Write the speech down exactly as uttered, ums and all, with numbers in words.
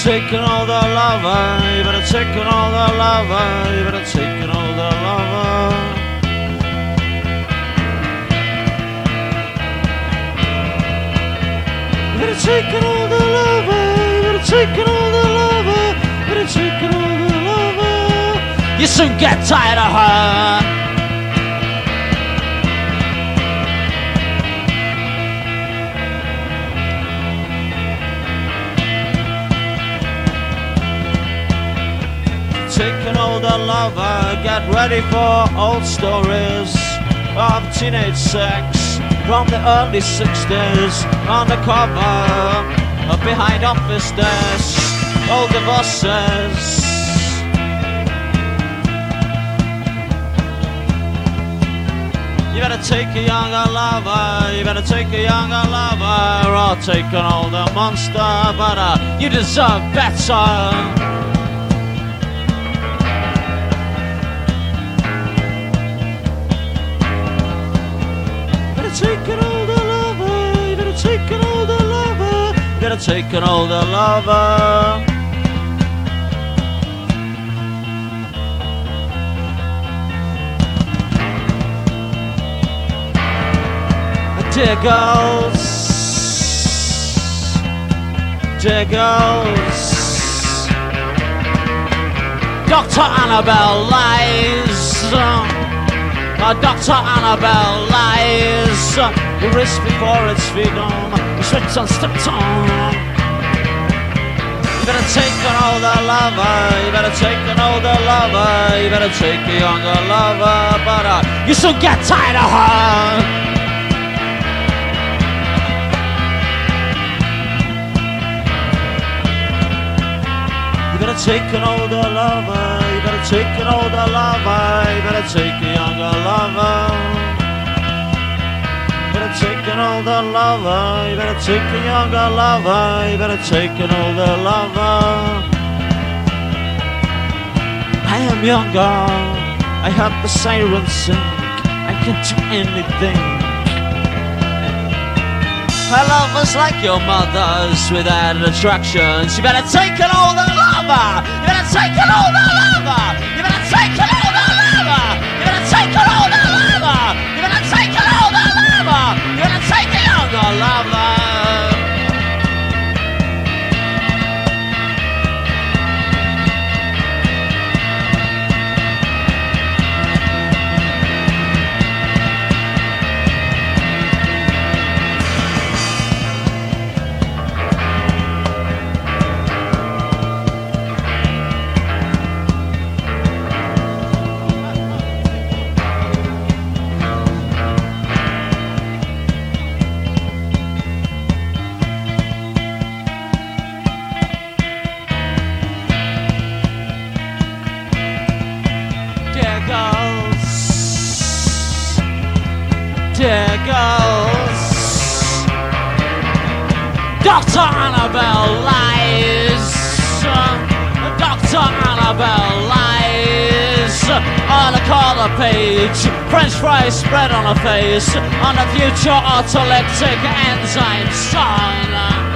take an older lover, you better take an older lover, you better take an older lover. You better take an older lover, you better take an older lover, you better take an older lover. You soon get tired of her. Take an older lover, get ready for old stories of teenage sex from the early sixties. Undercover, behind office desks, old divorces. You better take a younger lover, you better take a younger lover, or take an older monster, but uh, you deserve better. Take an older lover, you better take an older lover, you better take an older lover. Dear girls, dear girls, Doctor Annabelle lies. Uh, Doctor Annabelle lies. The risk before its freedom, stripped on, stepped on. You better take an older lover, you better take an older lover, you better take a younger lover, but uh, you should get tired of her. You better take an older lover, you better take an older lover, you better take a younger lover. You better take an older lover, you better take a younger lover, you better take an older lover. I am younger, I have the sirens sing, I can do anything. Her love was like your mother's without attractions. You better take an older lover. You better take an older lover. You better take an older lover. You better take an older lover. You better take an older lover. You better take a younger lover. Dear girls, Doctor Annabelle lies. Doctor Annabelle lies. On a color page, French fries spread on her face, on the future autolytic enzyme sign.